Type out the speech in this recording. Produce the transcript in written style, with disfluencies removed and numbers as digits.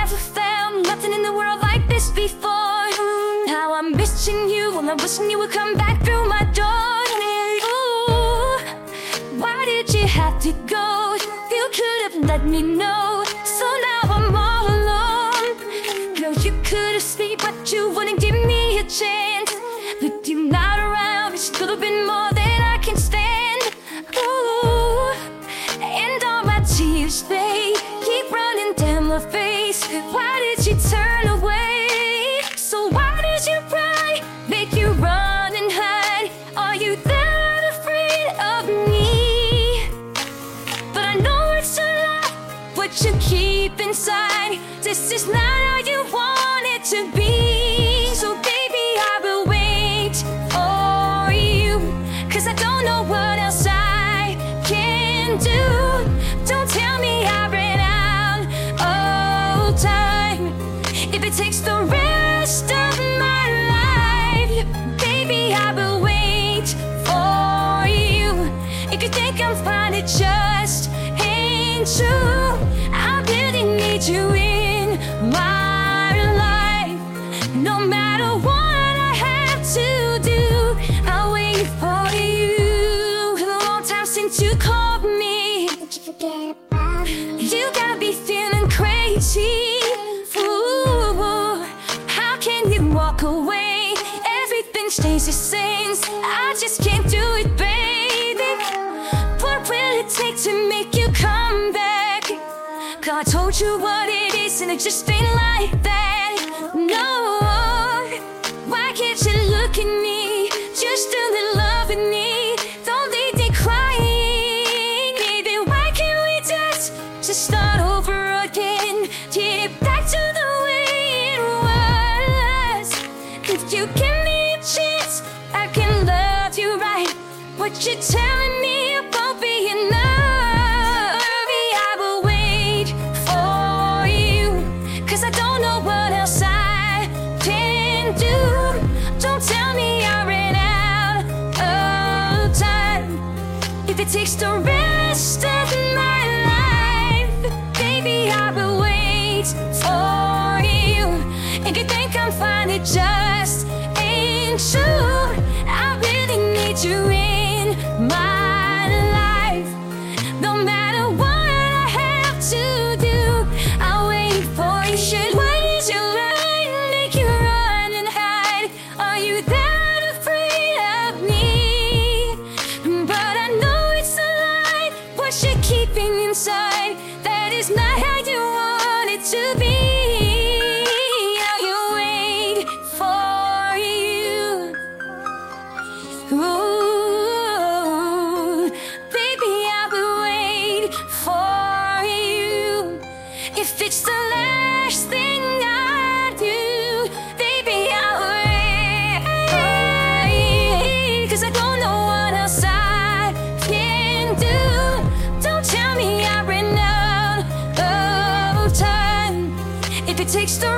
never found nothing in the world like this before. How I'm missing you, and I'm wishing you would come back through my door. Ooh, why did you have to go? You could have let me know. So now I'm all alone. Girl, you could have stayed, but you wouldn't give me a chance. With you not around, it's a little bit more than I can stand. Ooh, and all my tears, they keep running down my face. Why did you turn away? So why did you cry? Make you run and hide? Are you that afraid of me? But I know it's a lie, what you keep inside. This is not how you want it to be. So baby, I will wait for you, 'cause I don't know what else I can do. Don't tell me I ran out of time. If it takes the rest of my life, baby, I will wait for you. If you think I'm fine, it just ain't true. I really need you in my life. No matter what I have to do, I'll wait for you. It's a long time since you called me. You got me feeling crazy. Ooh, how can you walk away? Everything stays the same. I just can't do it, baby. What will it take to make you come back? God told you what it is, and it just ain't like that. No, why can't you look at me? Just a little love in me. Don't leave me crying. Baby, why can't we just start over again? Get it back to the way it was. If you give me a chance, I can love you right. What you're telling me won't be enough. Baby, I will wait for you, 'cause I don't know what else I can do. Don't tell me I ran out of time. If it takes the rest of my life, baby, I will wait for you. If you think I'm fine, it just ain't true. I really need you in my life. No matter what I have to do, I'll wait for you. What is your line? Make you run and hide? Are you that afraid of me? But I know it's a lie, what you're keeping inside. That is not how you want it to be. I'll wait for you. Ooh, baby, I will wait for you. If it's the last thing I do, baby, I'll wait. 'Cause I don't know what else I can do. Don't tell me I ran out of time. If it takes the